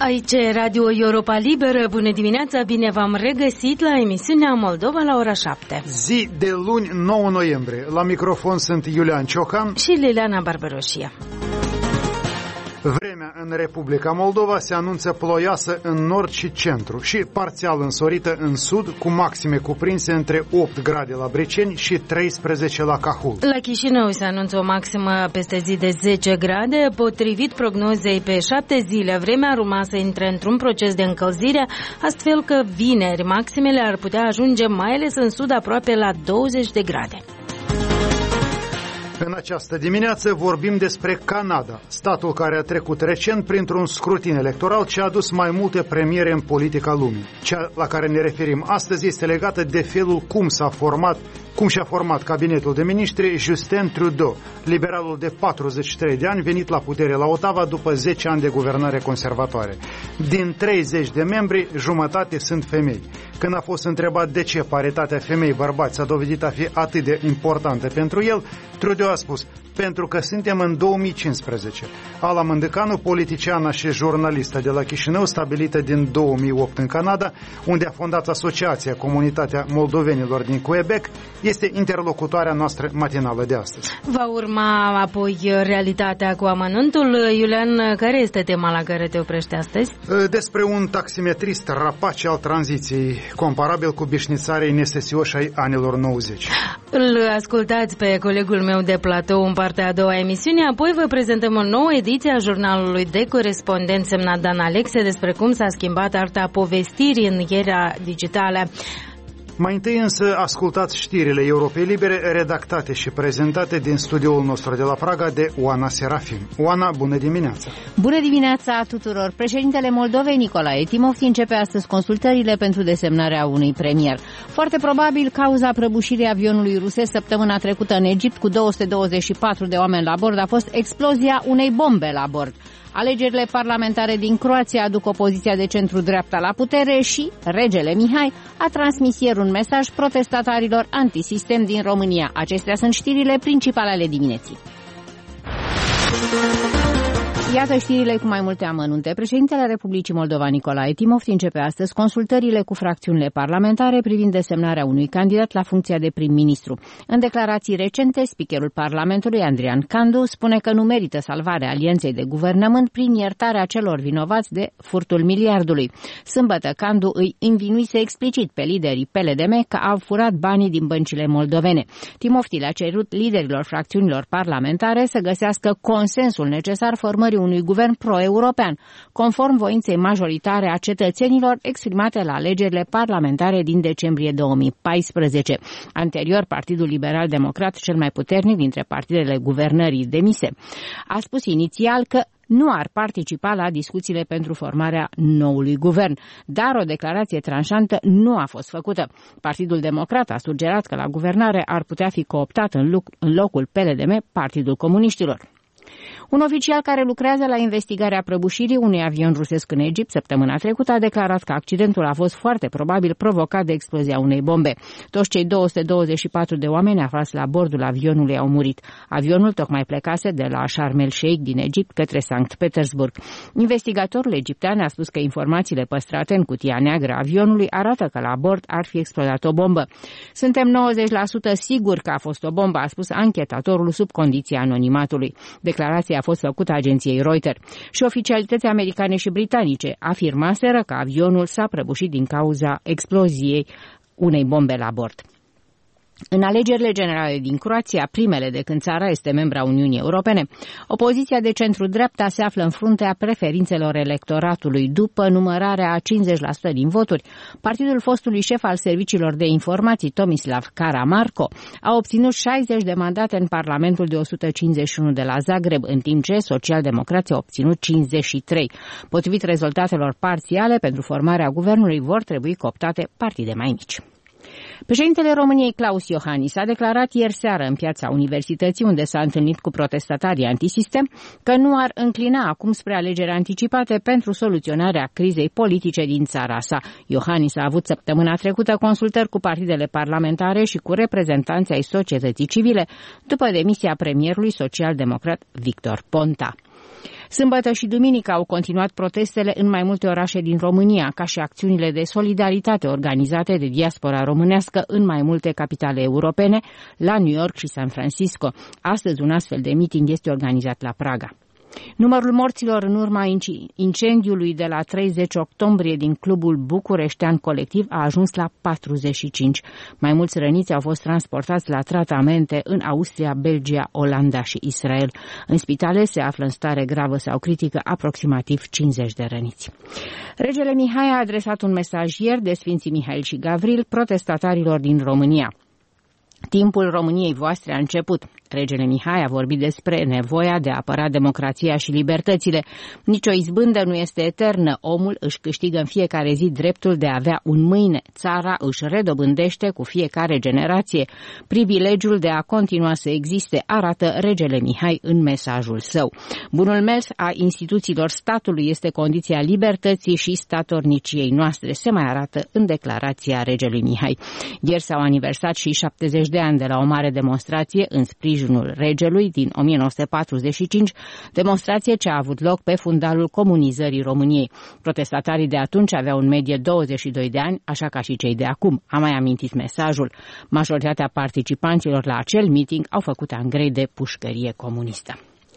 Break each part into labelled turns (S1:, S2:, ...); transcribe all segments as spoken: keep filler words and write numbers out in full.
S1: Aici e Radio Europa Liberă. Bună dimineața, bine v-am regăsit la emisiunea Moldova la ora șapte.
S2: Zi de luni, nouă noiembrie. La microfon sunt Iulian Ciocan
S1: și Liliana Barbaroșia.
S2: Vremea în Republica Moldova se anunță ploioasă în nord și centru și parțial însorită în sud, cu maxime cuprinse între opt grade la Briceni și treisprezece la Cahul.
S1: La Chișinău se anunță o maximă peste zi de zece grade. Potrivit prognozei pe șapte zile, vremea urma să intre într-un proces de încălzire, astfel că vineri maximele ar putea ajunge mai ales în sud aproape la douăzeci de grade.
S2: În această dimineață vorbim despre Canada, statul care a trecut recent printr-un scrutin electoral ce a adus mai multe premiere în politica lumii. Cea la care ne referim astăzi este legată de felul cum s-a format, cum și-a format cabinetul de miniștri Justin Trudeau, liberalul de patruzeci și trei de ani venit la putere la Ottawa după zece ani de guvernare conservatoare. Din treizeci de membri, jumătate sunt femei. Când a fost întrebat de ce paritatea femei-bărbați s-a dovedit a fi atât de importantă pentru el, Trudeau a spus: pentru că suntem în două mii cincisprezece. Ala Mândăcanu, politiciană și jurnalistă de la Chișinău, stabilită din două mii opt în Canada, unde a fondat Asociația Comunitatea Moldovenilor din Quebec, este interlocutoarea noastră matinală de astăzi.
S1: Va urma apoi realitatea cu amănuntul. Iulian, care este tema la care te oprești astăzi?
S2: Despre un taximetrist rapace al tranziției, comparabil cu bișnițarii nesesioși ai anilor nouăzeci.
S1: Îl ascultați pe colegul meu de platou în partea a doua emisiune, apoi vă prezentăm o nouă ediție a jurnalului de corespondent semnat Dan Alexe despre cum s-a schimbat arta povestirii în era digitală.
S2: Mai întâi însă ascultați știrile Europei Libere, redactate și prezentate din studioul nostru de la Praga de Oana Serafim. Oana, bună dimineața!
S3: Bună dimineața tuturor! Președintele Moldovei, Nicolae Timofti, începe astăzi consultările pentru desemnarea unui premier. Foarte probabil, cauza prăbușirii avionului rusesc săptămâna trecută în Egipt cu două sute douăzeci și patru de oameni la bord a fost explozia unei bombe la bord. Alegerile parlamentare din Croația aduc opoziția de centru-dreapta la putere și regele Mihai a transmis ieri un mesaj protestatarilor antisistem din România. Acestea sunt știrile principale ale dimineții. Iată știrile cu mai multe amănunte. Președintele Republicii Moldova, Nicolae Timofti, începe astăzi consultările cu fracțiunile parlamentare privind desemnarea unui candidat la funcția de prim-ministru. În declarații recente, speakerul Parlamentului, Andrian Candu, spune că nu merită salvarea alianței de guvernământ prin iertarea celor vinovați de furtul miliardului. Sâmbătă, Candu îi învinuise explicit pe liderii P L D M că au furat banii din băncile moldovene. Timofti le-a cerut liderilor fracțiunilor parlamentare să găsească consensul necesar formării unui guvern pro-european, conform voinței majoritare a cetățenilor exprimate la alegerile parlamentare din decembrie două mii paisprezece. Anterior, Partidul Liberal Democrat, cel mai puternic dintre partidele guvernării demise, a spus inițial că nu ar participa la discuțiile pentru formarea noului guvern, dar o declarație tranșantă nu a fost făcută. Partidul Democrat a sugerat că la guvernare ar putea fi cooptat în locul P L D M Partidul Comuniștilor. Un oficial care lucrează la investigarea prăbușirii unui avion rusesc în Egipt săptămâna trecută a declarat că accidentul a fost foarte probabil provocat de explozia unei bombe. Toți cei două sute douăzeci și patru de oameni aflați la bordul avionului au murit. Avionul tocmai plecase de la Sharm el Sheikh din Egipt către Sankt Petersburg. Investigatorul egiptean a spus că informațiile păstrate în cutia neagră a avionului arată că la bord ar fi explodat o bombă. Suntem nouăzeci la sută siguri că a fost o bombă, a spus anchetatorul sub condiția anonimatului. Declarația a fost făcută agenției Reuters și oficialități americane și britanice afirmaseră că avionul s-a prăbușit din cauza exploziei unei bombe la bord. În alegerile generale din Croația, primele de când țara este membra Uniunii Europene, opoziția de centru-dreapta se află în fruntea preferințelor electoratului după numărarea a cincizeci la sută din voturi. Partidul fostului șef al serviciilor de informații, Tomislav Karamarko, a obținut șaizeci de mandate în Parlamentul de o sută cincizeci și unu de la Zagreb, în timp ce socialdemocrații au obținut cincizeci și trei. Potrivit rezultatelor parțiale, pentru formarea guvernului vor trebui cooptate partide mai mici. Președintele României, Klaus Iohannis, a declarat ieri seară în Piața Universității, unde s-a întâlnit cu protestatarii antisistem, că nu ar înclina acum spre alegeri anticipate pentru soluționarea crizei politice din țara sa. Iohannis a avut săptămâna trecută consultări cu partidele parlamentare și cu reprezentanții ai societății civile, după demisia premierului social-democrat Victor Ponta. Sâmbătă și duminică au continuat protestele în mai multe orașe din România, ca și acțiunile de solidaritate organizate de diaspora românească în mai multe capitale europene, la New York și San Francisco. Astăzi un astfel de meeting este organizat la Praga. Numărul morților în urma incendiului de la treizeci octombrie din clubul bucureștean Colectiv a ajuns la patruzeci și cinci. Mai mulți răniți au fost transportați la tratamente în Austria, Belgia, Olanda și Israel. În spitale se află în stare gravă sau critică aproximativ cincizeci de răniți. Regele Mihai a adresat un mesaj ieri de Sfinții Mihail și Gavril protestatarilor din România. Timpul României voastre a început. Regele Mihai a vorbit despre nevoia de a apăra democrația și libertățile. Nici o izbândă nu este eternă. Omul își câștigă în fiecare zi dreptul de a avea un mâine. Țara își redobândește cu fiecare generație privilegiul de a continua să existe, arată regele Mihai în mesajul său. Bunul mers a instituțiilor statului este condiția libertății și statorniciei noastre, se mai arată în declarația regelui Mihai. Ieri s-au aniversat și șaptezeci de ani de la o mare demonstrație în sprijinul regelui din o mie nouă sute patruzeci și cinci, demonstrație ce a avut loc pe fundalul comunizării României. Protestatarii de atunci aveau în medie douăzeci și doi de ani, așa ca și cei de acum. A mai amintit mesajul. Majoritatea participanților la acel meeting au făcut angrei de pușcărie comunistă.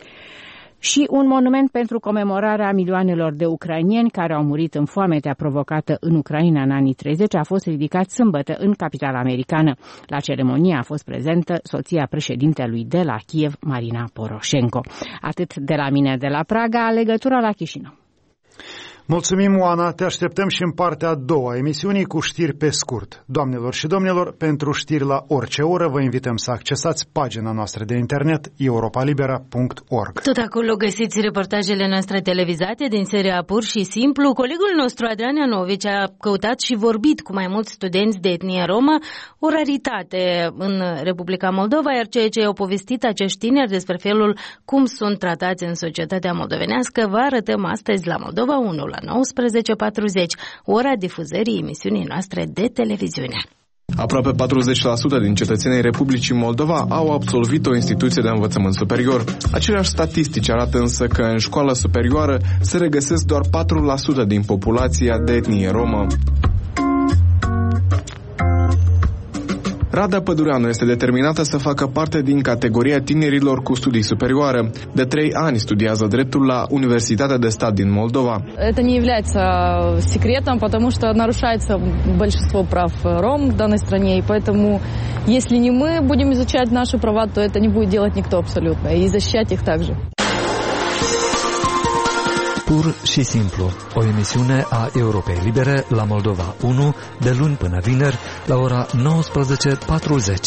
S3: Și un monument pentru comemorarea milioanelor de ucrainieni care au murit în foametea provocată în Ucraina în anii treizeci a fost ridicat sâmbătă în capitala americană. La ceremonie a fost prezentă soția președintelui de la Kiev, Marina Poroșenko. Atât de la mine de la Praga, legătura la Chișinău.
S2: Mulțumim, Oana, te așteptăm și în partea a doua emisiunii cu știri pe scurt. Doamnelor și domnilor, pentru știri la orice oră vă invităm să accesați pagina noastră de internet europa libera punct org.
S1: Tot acolo găsiți reportajele noastre televizate din seria Pur și Simplu. Colegul nostru Adrian Ianovici a căutat și vorbit cu mai mulți studenți de etnie romă, o raritate în Republica Moldova, iar ceea ce au povestit acești tineri despre felul cum sunt tratați în societatea moldovenească vă arătăm astăzi la Moldova unu la nouăsprezece patruzeci, ora difuzării emisiunii noastre de televiziune.
S4: Aproape patruzeci la sută din cetățenii Republicii Moldova au absolvit o instituție de învățământ superior. Aceleași statistici arată însă că în școala superioară se regăsesc doar patru la sută din populația de etnie romă. Rada Pădureanu este determinată să facă parte din categoria tinerilor cu studii superioare. De trei ani studiază dreptul la Universitatea de Stat din Moldova.
S5: Это не является секретом, потому что нарушается большинство прав ром в данной стране, и поэтому если не мы будем изучать наши права, то это не будет делать никто абсолютно, и защищать их также.
S6: Pur și simplu, o emisiune a Europei Libere la Moldova unu, de luni până vineri, la ora nouăsprezece patruzeci.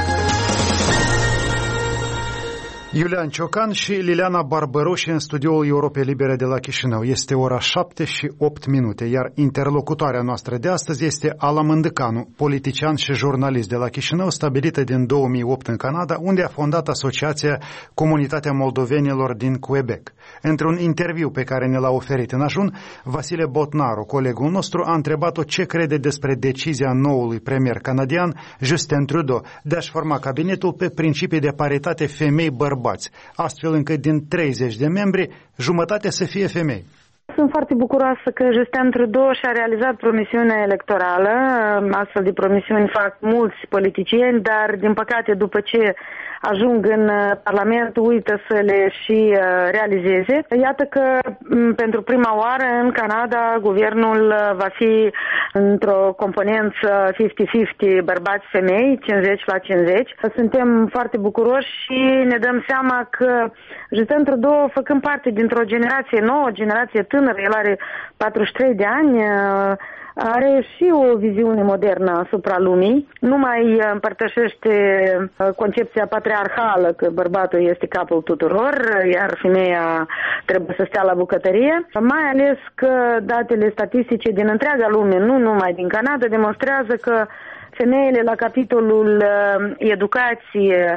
S2: Iulian Ciocan și Liliana Barbăroși în studioul Europei Libere de la Chișinău. Este ora șapte și opt minute, iar interlocutoarea noastră de astăzi este Ala Mândăcanu, politician și jurnalist de la Chișinău, stabilită din două mii opt în Canada, unde a fondat asociația Comunitatea Moldovenilor din Quebec. Într-un interviu pe care ne l-a oferit în ajun, Vasile Botnaru, colegul nostru, a întrebat-o ce crede despre decizia noului premier canadian, Justin Trudeau, de a-și forma cabinetul pe principii de paritate femei-bărbați, astfel încât din treizeci de membri, jumătate să fie femei.
S7: Sunt foarte bucuroasă că Justin Trudeau și-a realizat promisiunea electorală. Astfel de promisiuni fac mulți politicieni, dar din păcate după ce ajung în Parlament uită să le și realizeze. Iată că pentru prima oară în Canada guvernul va fi într-o componență cincizeci cincizeci bărbați-femei, cincizeci la cincizeci. Suntem foarte bucuroși și ne dăm seama că Justin Trudeau, făcând parte dintr-o generație nouă, generație tânără, el are patruzeci și trei de ani, are și o viziune modernă asupra lumii. Nu mai împărtășește concepția patriarhală că bărbatul este capul tuturor, iar femeia trebuie să stea la bucătărie. Mai ales că datele statistice din întreaga lume, nu numai din Canada, demonstrează că femeile la capitolul educație,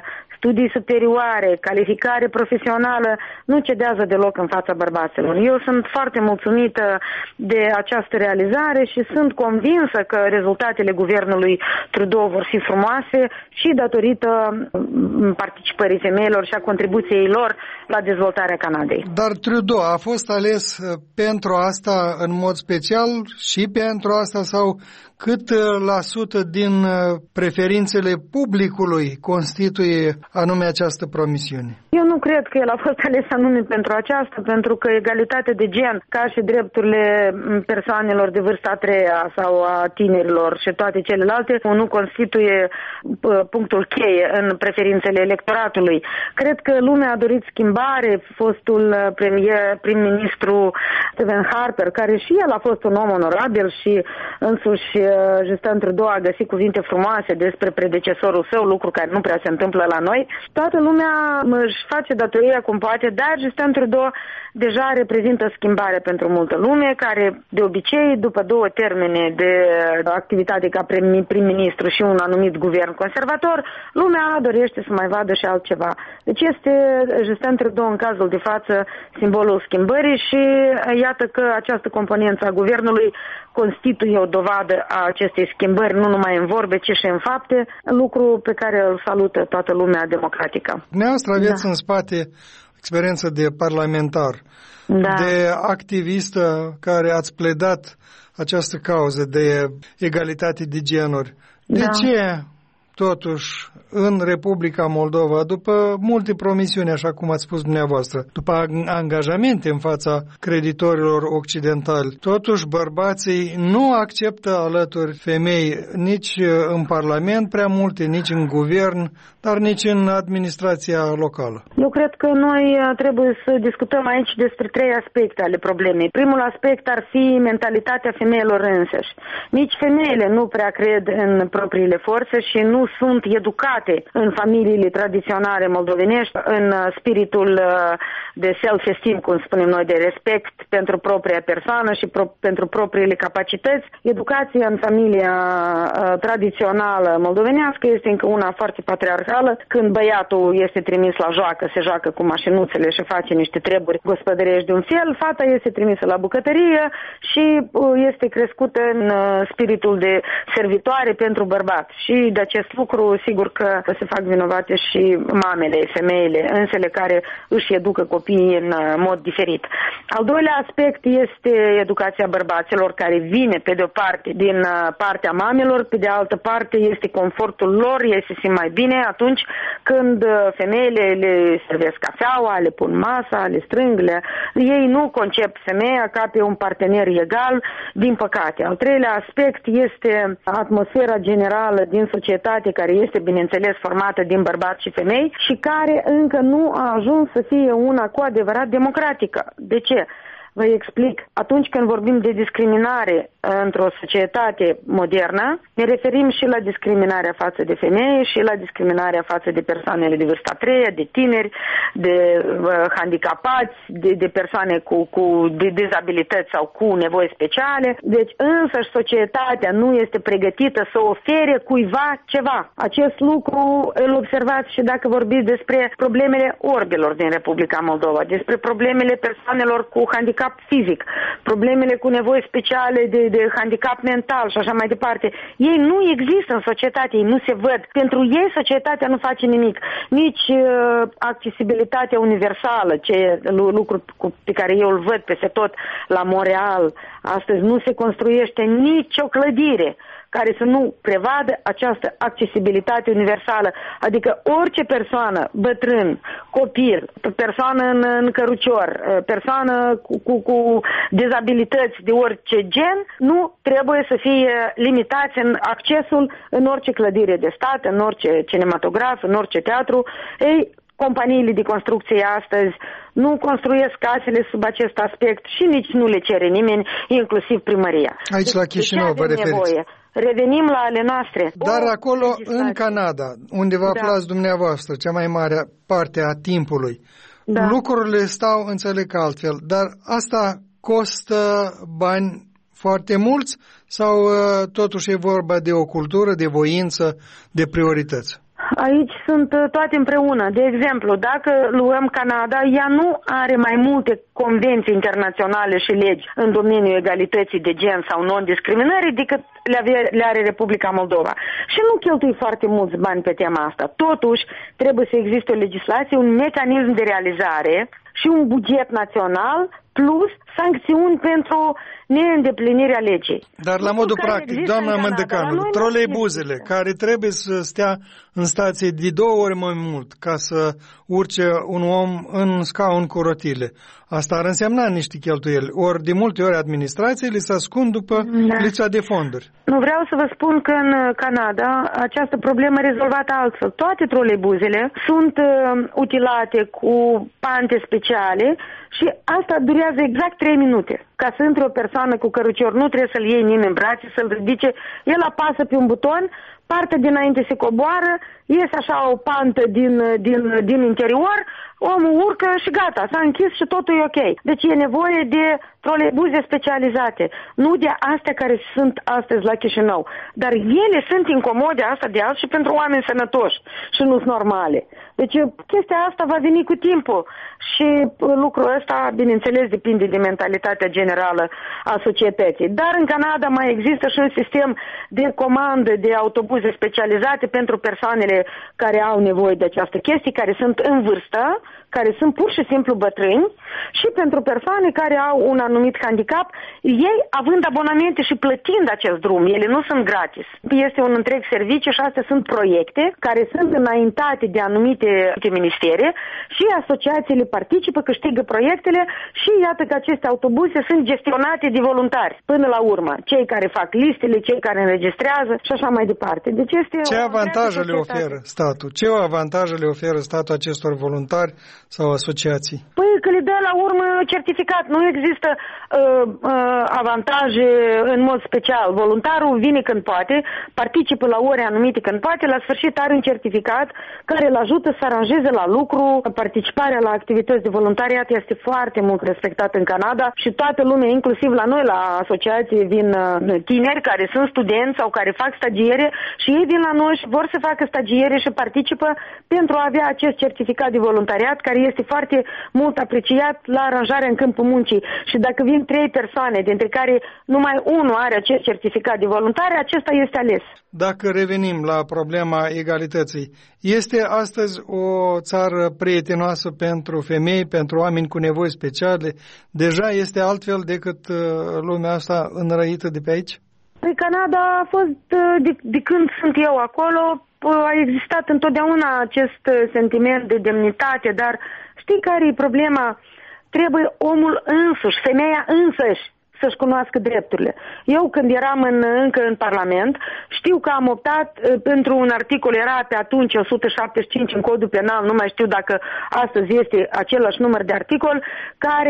S7: studii superioare, calificare profesională, nu cedează deloc în fața bărbaților. Eu sunt foarte mulțumită de această realizare și sunt convinsă că rezultatele guvernului Trudeau vor fi frumoase și datorită participării femeilor și a contribuției lor la dezvoltarea Canadei.
S8: Dar Trudeau a fost ales pentru asta în mod special și pentru asta sau cât la sută din preferințele publicului constituie anume această promisiune?
S7: Eu nu cred că el a fost ales anume pentru aceasta, pentru că egalitatea de gen, ca și drepturile persoanelor de vârsta a treia sau a tinerilor și toate celelalte, nu constituie punctul cheie în preferințele electoratului. Cred că lumea a dorit schimbare. Fostul premier, prim-ministru Stephen Harper, care și el a fost un om onorabil și însuși Justin Trudeau a găsit cuvinte frumoase despre predecesorul său, lucru care nu prea se întâmplă la noi. Toată lumea își face datoria cum poate, dar Justin Trudeau deja reprezintă schimbare pentru multă lume, care de obicei, după două termene de activitate ca prim-ministru și un anumit guvern conservator, lumea dorește să mai vadă și altceva. Deci este Justin Trudeau în cazul de față simbolul schimbării și iată că această componență a guvernului constituie o dovadă a acestei schimbări, nu numai în vorbe, ci și în fapte, lucru pe care îl salută toată lumea democratică.
S8: Dumneavoastră aveți da. în spate experiență de parlamentar, da. de activistă care ați pledat această cauză de egalitate de genuri. De da. ce totuși în Republica Moldova, după multe promisiuni, așa cum ați spus dumneavoastră, după angajamente în fața creditorilor occidentali, totuși bărbații nu acceptă alături femei nici în Parlament prea multe, nici în guvern, dar nici în administrația locală?
S7: Eu cred că noi trebuie să discutăm aici despre trei aspecte ale problemei. Primul aspect ar fi mentalitatea femeilor însăși. Nici femeile nu prea cred în propriile forțe și nu sunt educate în familiile tradiționale moldovenești, în spiritul de self-esteem, cum spunem noi, de respect pentru propria persoană și pro- pentru propriile capacități. Educația în familia tradițională moldovenească este încă una foarte patriarhală. Când băiatul este trimis la joacă, se joacă cu mașinuțele și face niște treburi gospodărești de un fel, fata este trimisă la bucătărie și este crescută în spiritul de servitoare pentru bărbat. Și de acest lucru, sigur că se fac vinovate și mamele, femeile, însele care își educă copiii în mod diferit. Al doilea aspect este educația bărbaților, care vine pe de o parte din partea mamelor, pe de altă parte este confortul lor, ei se simt mai bine atunci când femeile le servesc cafeaua, le pun masa, le strâng, le... ei nu concep femeia ca pe un partener egal, din păcate. Al treilea aspect este atmosfera generală din societate, care este, bineînțeles, formată din bărbați și femei și care încă nu a ajuns să fie una cu adevărat democratică. De ce? Vă explic. Atunci când vorbim de discriminare într-o societate modernă, ne referim și la discriminarea față de femei și la discriminarea față de persoanele de vârsta a treia, de tineri, de uh, handicapați, de, de persoane cu, cu de dizabilități sau cu nevoi speciale. Deci însăși societatea nu este pregătită să ofere cuiva ceva. Acest lucru îl observați și dacă vorbiți despre problemele orbilor din Republica Moldova, despre problemele persoanelor cu handicap fizic, problemele cu nevoi speciale de, de handicap mental și așa mai departe. Ei nu există în societate, ei nu se văd. Pentru ei societatea nu face nimic. Nici uh, accesibilitatea universală, ce lucru pe care eu îl văd peste tot la Montreal, astăzi nu se construiește nicio clădire care să nu prevadă această accesibilitate universală. Adică orice persoană, bătrân, copil, persoană în, în cărucior, persoană cu, cu, cu dizabilități de orice gen, nu trebuie să fie limitați în accesul în orice clădire de stat, în orice cinematograf, în orice teatru. Ei, companiile de construcție astăzi nu construiesc casele sub acest aspect și nici nu le cere nimeni, inclusiv primăria.
S8: Aici la Chișinău vă referiți.
S7: Revenim la ale noastre.
S8: Dar o, acolo, în Canada, unde vă aflați da. dumneavoastră, cea mai mare parte a timpului, da. lucrurile stau, înțeleg, altfel. Dar asta costă bani foarte mulți sau totuși e vorba de o cultură, de voință, de priorități?
S7: Aici sunt toate împreună. De exemplu, dacă luăm Canada, ea nu are mai multe convenții internaționale și legi în domeniul egalității de gen sau non-discriminării decât le are Republica Moldova. Și nu cheltui foarte mulți bani pe tema asta. Totuși, trebuie să existe o legislație, un mecanism de realizare și un buget național plus sancțiuni pentru neîndeplinirea legii.
S8: Dar la modul practic, doamna Mândăcanu, troleibuzele care trebuie să stea în stație de două ori mai mult ca să urce un om în scaun cu rotile, asta ar însemna niște cheltuieli. Ori de multe ori administrațiile se ascund după da. lipsa de fonduri.
S7: Nu vreau să vă spun că în Canada această problemă e rezolvată altfel. Toate troleibuzele sunt uh, utilate cu pante speciale și asta durează exact trei minute. Ca să intre o persoană cu cărucior, nu trebuie să-l iei nimeni în brațe, să-l ridice, el apasă pe un buton, partea dinainte se coboară, iese așa o pantă din, din, din interior, omul urcă și gata, s-a închis și totul e ok. Deci e nevoie de troleibuze specializate, nu de astea care sunt astăzi la Chișinău. Dar ele sunt incomode, asta de azi, și pentru oameni sănătoși și nu sunt normale. Deci chestia asta va veni cu timpul și lucrul ăsta, bineînțeles, depinde de mentalitatea generală a societății. Dar în Canada mai există și un sistem de comandă de autobuze specializate pentru persoanele care au nevoie de această chestie, care sunt în vârstă, care sunt pur și simplu bătrâni și pentru persoane care au un anumit handicap, ei având abonamente și plătind acest drum, ele nu sunt gratis. Este un întreg serviciu și astea sunt proiecte care sunt înaintate de anumite ministere și asociațiile participă, câștigă proiectele și iată că aceste autobuze sunt gestionate de voluntari până la urmă. Cei care fac listele, cei care înregistrează și așa mai departe. Deci este
S8: ce avantaje le oferă statul? Ce avantaje le oferă statul acestor voluntari sau asociații?
S7: Păi că le dă la urmă certificat. Nu există uh, uh, avantaje în mod special. Voluntarul vine când poate, participă la ore anumite când poate, la sfârșit are un certificat care îl ajută să aranjeze la lucru. Participarea la activități de voluntariat este foarte mult respectată în Canada și toată lumea, inclusiv la noi la asociație, vin uh, tineri care sunt studenți sau care fac stagiere și ei vin la noi și vor să facă stagiere și participă pentru a avea acest certificat de voluntariat care este foarte mult apreciat la aranjarea în câmpul muncii. Și dacă vin trei persoane, dintre care numai unul are acest certificat de voluntari, acesta este ales.
S8: Dacă revenim la problema egalității, este astăzi o țară prietenoasă pentru femei, pentru oameni cu nevoi speciale? Deja este altfel decât lumea asta înrăită de pe aici?
S7: Păi Canada a fost, de, de când sunt eu acolo, a existat întotdeauna acest sentiment de demnitate, dar știi care e problema? Trebuie omul însuși, femeia însăși, să-și cunoască drepturile. Eu când eram în, încă în Parlament, știu că am optat pentru un articol, era pe atunci o sută șaptezeci și cinci în codul penal, nu mai știu dacă astăzi este același număr de articol, care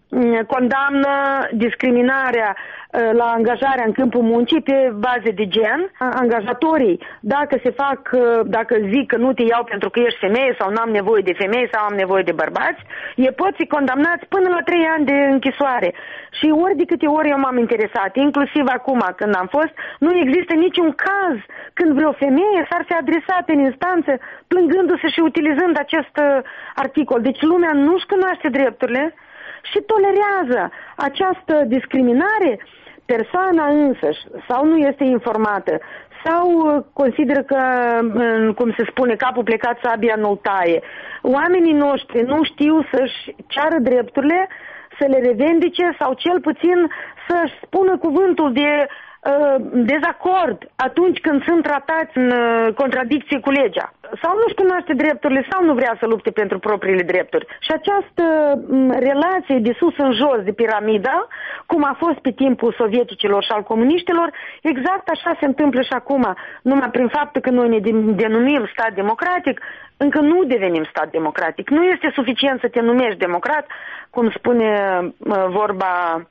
S7: condamnă discriminarea la angajarea în câmpul muncii pe baze de gen. Angajatorii, dacă se fac, dacă zic că nu te iau pentru că ești femeie sau n-am nevoie de femei sau am nevoie de bărbați, ei pot fi condamnați până la trei ani de închisoare. Și ori de câte ori eu m-am interesat, inclusiv acum când am fost, nu există niciun caz când vreo femeie s-ar fi adresat în instanță plângându-se și utilizând acest articol. Deci lumea nu-și cunoaște drepturile și tolerează această discriminare. Persoana însăși sau nu este informată sau consideră că, cum se spune, capul plecat, sabia nu-l taie. Oamenii noștri nu știu să-și ceară drepturile, să le revendice sau cel puțin să-și spună cuvântul de uh, dezacord atunci când sunt tratați în uh, contradicție cu legea. Sau nu-și cunoaște drepturile sau nu vrea să lupte pentru propriile drepturi. Și această um, relație de sus în jos, de piramidă, cum a fost pe timpul sovieticilor și al comuniștilor, exact așa se întâmplă și acum. Numai prin faptul că noi ne denumim stat democratic, încă nu devenim stat democratic. Nu este suficient să te numești democrat, cum spune uh, vorba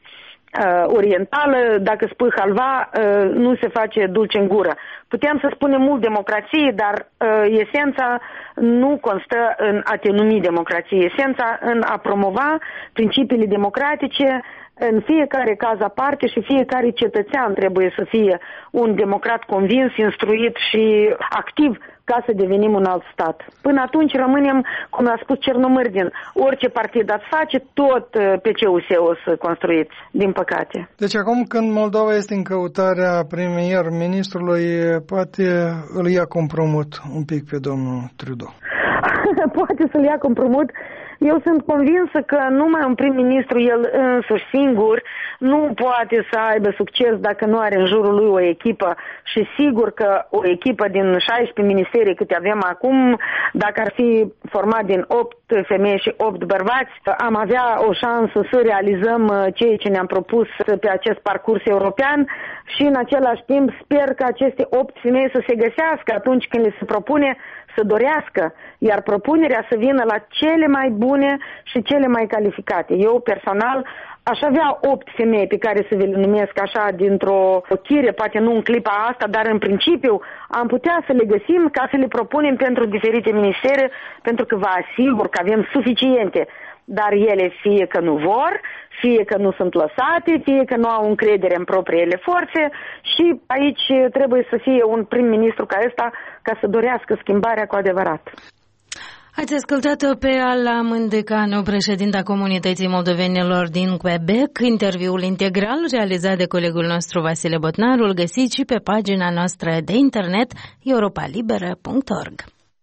S7: uh, orientală, dacă spui halva, uh, nu se face dulce în gură. Putem să spunem mult democrație, dar uh, esența nu constă în a te numi democrație. Esența în a promova principiile democratice în fiecare caz aparte și fiecare cetățean trebuie să fie un democrat convins, instruit și activ ca să devenim un alt stat. Până atunci rămânem, cum a spus Cernomârdin, orice partid ați face, tot pe C U S o să construiți, din păcate.
S8: Deci acum când Moldova este în căutarea premier-ministrului, poate îl ia compromut un pic pe domnul Trudeau.
S7: Poate să-l ia compromut. Eu sunt convinsă că numai un prim-ministru, el însuși singur, nu poate să aibă succes dacă nu are în jurul lui o echipă. Și sigur că o echipă din șaisprezece ministerii câte avem acum, dacă ar fi format din opt femei și opt bărbați, am avea o șansă să realizăm ceea ce ne-am propus pe acest parcurs european și în același timp sper că aceste opt femei să se găsească atunci când le se propune să dorească, iar propunerea să vină la cele mai bune și cele mai calificate. Eu personal aș avea opt femei pe care să vi le numesc așa dintr-o chire, poate nu în clipa asta, dar în principiu am putea să le găsim ca să le propunem pentru diferite ministere, pentru că vă asigur că avem suficiente, dar ele fie că nu vor, fie că nu sunt lăsate, fie că nu au încredere în propriile forțe și aici trebuie să fie un prim-ministru ca ăsta ca să dorească schimbarea cu adevărat.
S1: Ați ascultat-o pe Ala Mândecanu, președinta Comunității Moldovenilor din Quebec. Interviul integral realizat de colegul nostru Vasile Botnaru îl găsiți și pe pagina noastră de internet europa liberă punct org.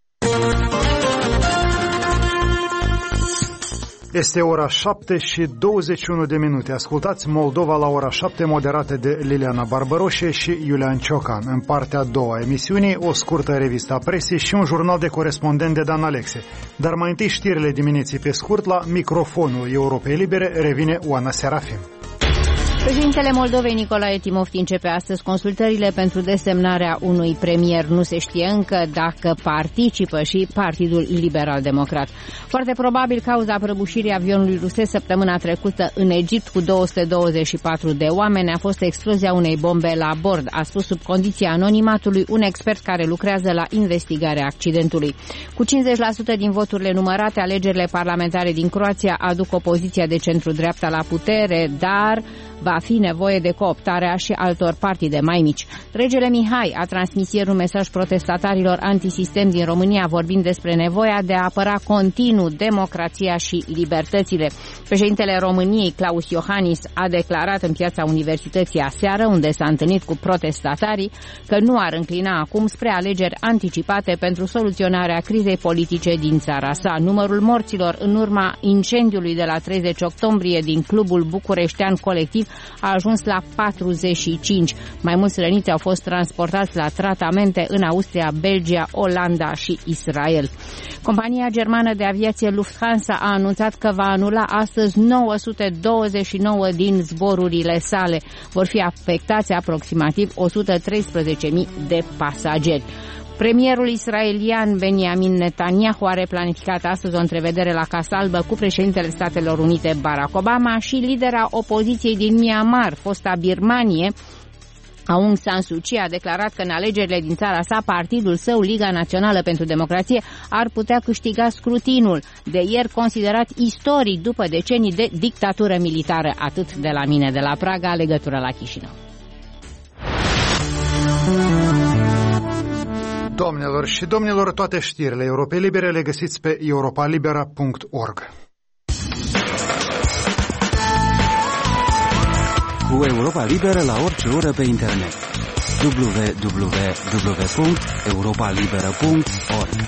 S2: Este ora șapte și douăzeci și unu de minute. Ascultați Moldova la ora șapte, moderate de Liliana Barbaroșe și Iulian Ciocan. În partea a doua a emisiunii, o scurtă revistă a presei și un jurnal de corespondent de Dan Alexe. Dar mai întâi știrile dimineții pe scurt. La microfonul Europei Libere revine Oana Serafim.
S3: Președintele Moldovei Nicolae Timofti începe astăzi consultările pentru desemnarea unui premier. Nu se știe încă dacă participă și Partidul Liberal Democrat. Foarte probabil cauza prăbușirii avionului rusesc săptămâna trecută în Egipt cu două sute douăzeci și patru de oameni a fost explozia unei bombe la bord, a spus sub condiția anonimatului un expert care lucrează la investigarea accidentului. Cu cincizeci la sută din voturile numărate, alegerile parlamentare din Croația aduc opoziția de centru-dreapta la putere, dar va fi nevoie de cooptarea și altor partide mai mici. Regele Mihai a transmis ieri un mesaj protestatarilor antisistem din România, vorbind despre nevoia de a apăra continuu democrația și libertățile. Președintele României, Claus Iohannis, a declarat în Piața Universității aseară, unde s-a întâlnit cu protestatarii, că nu ar înclina acum spre alegeri anticipate pentru soluționarea crizei politice din țara sa. Numărul morților în urma incendiului de la treizeci octombrie din clubul bucureștean Colectiv a ajuns la patruzeci și cinci. Mai mulți răniți au fost transportați la tratamente în Austria, Belgia, Olanda și Israel. Compania germană de aviație Lufthansa a anunțat că va anula astăzi nouă sute douăzeci și nouă din zborurile sale. Vor fi afectați aproximativ o sută treisprezece mii de pasageri. Premierul israelian Benjamin Netanyahu are planificat astăzi o întrevedere la Casa Albă cu președintele Statelor Unite Barack Obama și lidera opoziției din Myanmar, fosta Birmanie, Aung San Suu Kyi, a declarat că în alegerile din țara sa, partidul său, Liga Națională pentru Democrație, ar putea câștiga scrutinul, de ieri considerat istoric după decenii de dictatură militară. Atât de la mine de la Praga, legătură la Chișinău.
S2: Doamnelor și domnilor, toate știrile Europei Libere le găsiți pe europa libera punct org.
S9: Cu Europa Liberă la orice oră pe internet. w w w punct europa libera punct org.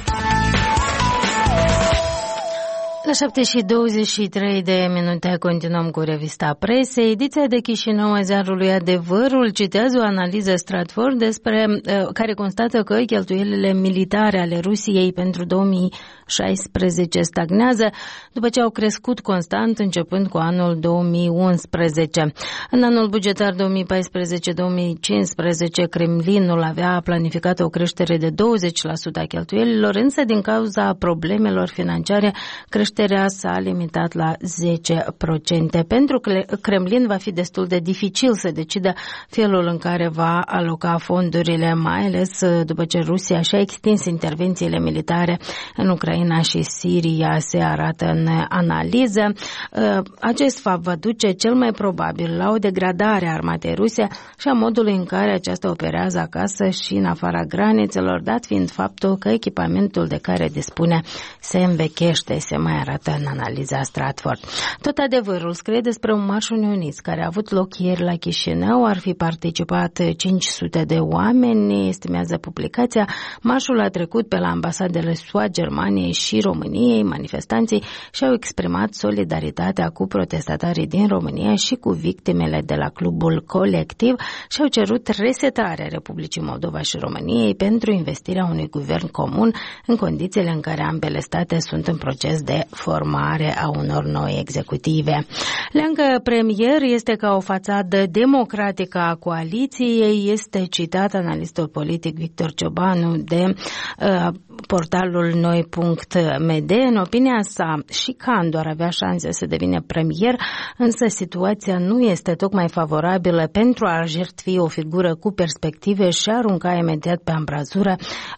S1: La șapte și douăzeci și trei de minute continuăm cu revista presei. Ediția de Chișinău a ziarului Adevărul citează o analiză Stratfor despre, care constată că cheltuielile militare ale Rusiei pentru două mii șaisprezece stagnează după ce au crescut constant începând cu anul două mii unsprezece. În anul bugetar două mii paisprezece două mii cincisprezece, Kremlinul avea planificat o creștere de douăzeci la sută a cheltuielilor, însă din cauza problemelor financiare creșterea creșterea s-a limitat la zece la sută. Pentru Kremlin va fi destul de dificil să decidă felul în care va aloca fondurile, mai ales după ce Rusia și-a extins intervențiile militare în Ucraina și Siria, se arată în analiză. Acest fapt va duce cel mai probabil la o degradare a armatei ruse și a modului în care aceasta operează acasă și în afara granițelor, dat fiind faptul că echipamentul de care dispune se învechește, se mai arată în analiza Stratford. Tot adevărul scrie despre un marș uniunist care a avut loc ieri la Chișinău, ar fi participat cinci sute de oameni, estimează publicația. Marșul a trecut pe la ambasadele S U A, Germaniei și României. Manifestanții și-au exprimat solidaritatea cu protestatarii din România și cu victimele de la Clubul Colectiv și au cerut resetarea Republicii Moldova și României pentru investirea unui guvern comun în condițiile în care ambele state sunt în proces de formare a unor noi executive. Leangă premier este ca o fațadă democratică a coaliției, este citat analistul politic Victor Ciobanu de uh, portalul noi punct m d. În opinia sa, și Candu ar avea șanse să devină premier, însă situația nu este tocmai favorabilă pentru a jertfi o figură cu perspective și a arunca imediat pe ambrazură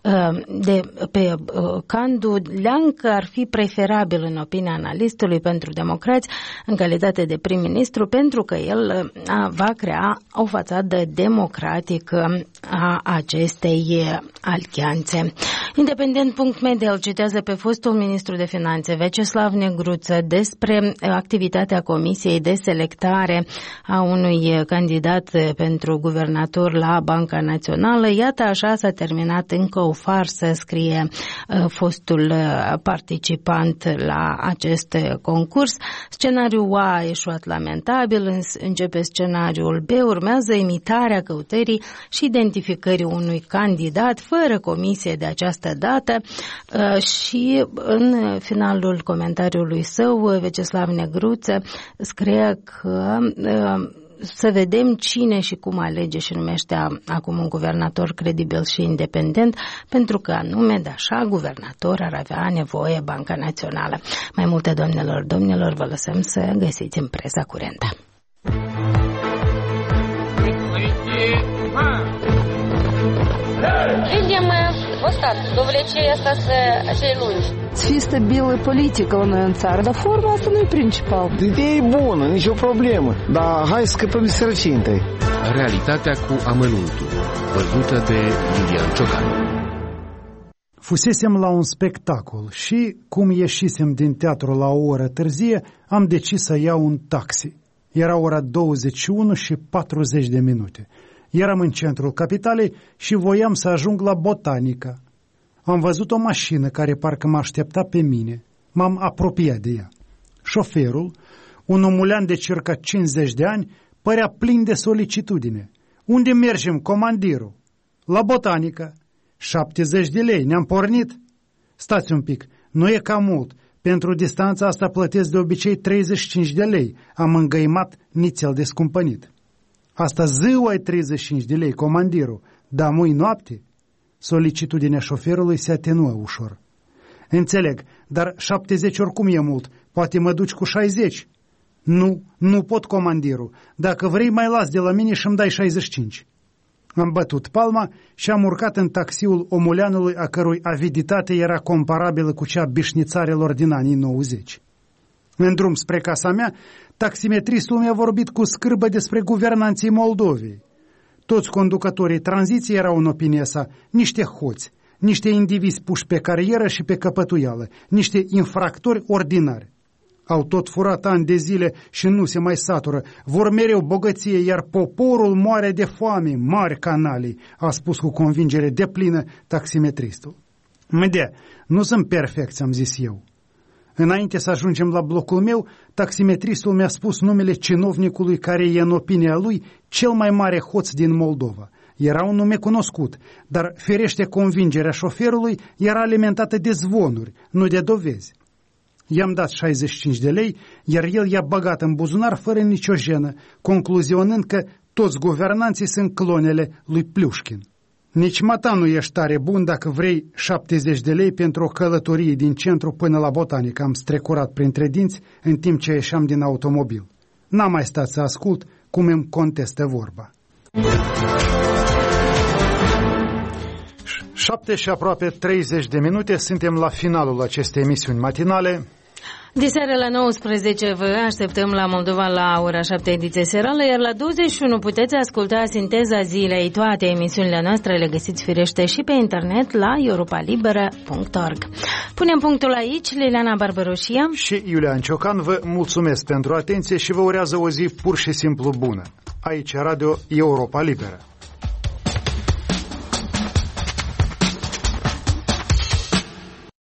S1: de pe Candu. Leancă ar fi preferabil, în opinia analistului, pentru democrați în calitate de prim-ministru, pentru că el va crea o fațadă democratică a acestei alianțe. Independent punct m d îl citează pe fostul ministru de Finanțe Veceslav Negruță despre activitatea Comisiei de selectare a unui candidat pentru guvernator la Banca Națională. Iată, așa s-a terminat încă o farsă, scrie fostul participant la acest concurs. Scenariul A a eșuat lamentabil, începe scenariul B, urmează imitarea căutării și identificării unui candidat fără comisie de această dată și în finalul comentariului său Veceslav Negruță scrie că să vedem cine și cum alege și numește acum un guvernator credibil și independent, pentru că anume de așa guvernator ar avea nevoie Banca Națională. Mai multe, doamnelor, domnilor, vă lăsăm să găsiți în presa curentă.
S10: Видим остаток до влечения остаться acei lungi.
S5: Să fie stabilă politică la noi în țară, dar forma asta nu e principal.
S11: Ideea e bună, nicio problemă, dar hai să scăpăm de sărăcie întâi.
S12: Realitatea cu amănuntul, văzută de Iulian Ciocan.
S2: Fusesem la un spectacol și, cum ieșisem din teatru la o oră târzie, am decis să iau un taxi. Era ora douăzeci și unu și patruzeci de minute. Eram în centrul capitalei și voiam să ajung la Botanica. Am văzut o mașină care parcă mă aștepta pe mine. M-am apropiat de ea. Șoferul, un omulean de circa cincizeci de ani, părea plin de solicitudine. Unde mergem, comandirul? La Botanica. șaptezeci de lei, ne-am pornit? Stați un pic, nu e cam mult. Pentru distanța asta plătesc de obicei treizeci și cinci de lei. Am îngăimat nițel descumpănit. Asta ziua e treizeci și cinci de lei, comandirul, dar mui noapte? Solicitudinea șoferului se atenuă ușor. Înțeleg, dar șaptezeci oricum e mult, poate mă duci cu șaizeci. Nu, nu pot, comandirul, dacă vrei mai las de la mine și îmi dai șaizeci și cinci. Am bătut palma și am urcat în taxiul omuleanului, a cărui aviditate era comparabilă cu cea bișnițarelor din anii nouăzeci. În drum spre casa mea, taximetristul mi-a vorbit cu scârbă despre guvernanții Moldovei. Toți conducătorii tranziției erau, în opinia sa, niște hoți, niște indivizi puși pe carieră și pe căpătuială, niște infractori ordinari. Au tot furat ani de zile și nu se mai satură, vor mereu bogăție, iar poporul moare de foame, mari canalii, a spus cu convingere deplină taximetristul. Mădea, nu sunt perfecți, am zis eu. Înainte să ajungem la blocul meu, taximetristul mi-a spus numele cinovnicului care e, în opinia lui, cel mai mare hoț din Moldova. Era un nume cunoscut, dar, ferește, convingerea șoferului era alimentată de zvonuri, nu de dovezi. I-am dat șaizeci și cinci de lei, iar el i-a băgat în buzunar fără nicio jenă, concluzionând că toți guvernanții sunt clonele lui Pliușkin. Nici mata nu ești tare bun dacă vrei șaptezeci de lei pentru o călătorie din centru până la Botanic. Am strecurat printre dinți în timp ce ieșeam din automobil. N-am mai stat să ascult cum îmi contestă vorba. Șapte și aproape treizeci de minute, suntem la finalul acestei emisiuni matinale.
S1: Diseară la nouăsprezece vă așteptăm la Moldova la ora șapte, ediție serală, iar la douăzeci și unu puteți asculta Sinteza Zilei. Toate emisiunile noastre le găsiți firește și pe internet la europa liberă punct org. Punem punctul aici. Liliana Barbaroșia
S2: și Iulian Ciocan vă mulțumesc pentru atenție și vă urează o zi pur și simplu bună. Aici Radio Europa Liberă.